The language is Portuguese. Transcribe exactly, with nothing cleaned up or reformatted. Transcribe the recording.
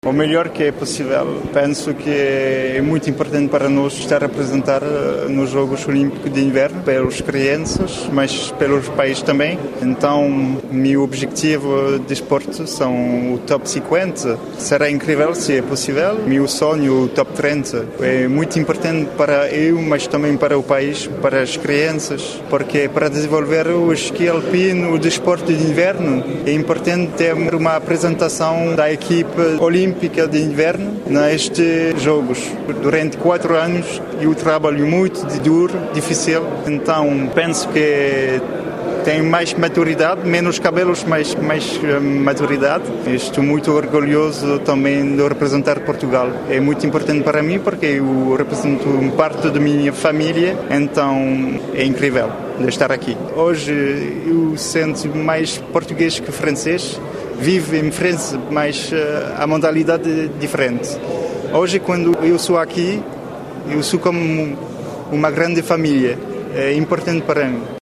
O melhor que é possível. Penso que é muito importante para nós estar a representar nos Jogos Olímpicos de Inverno, pelas crianças, mas pelos pais também. Então, meu objetivo de esporte são o top cinquenta. Será incrível se é possível. Meu sonho, o top trinta. É muito importante para eu, mas também para o país, para as crianças, porque para desenvolver o esqui alpino, o desporto de inverno, é importante ter uma apresentação da equipe olímpica de inverno nestes jogos. Durante quatro anos eu trabalho muito duro, difícil, então penso que tenho mais maturidade, menos cabelos, mas mais maturidade. Estou muito orgulhoso também de representar Portugal. É muito importante para mim porque eu represento parte da minha família, então é incrível de estar aqui. Hoje eu sinto mais português que francês. Vivo em França, mas a modalidade é diferente. Hoje, quando eu sou aqui, eu sou como uma grande família. É importante para mim.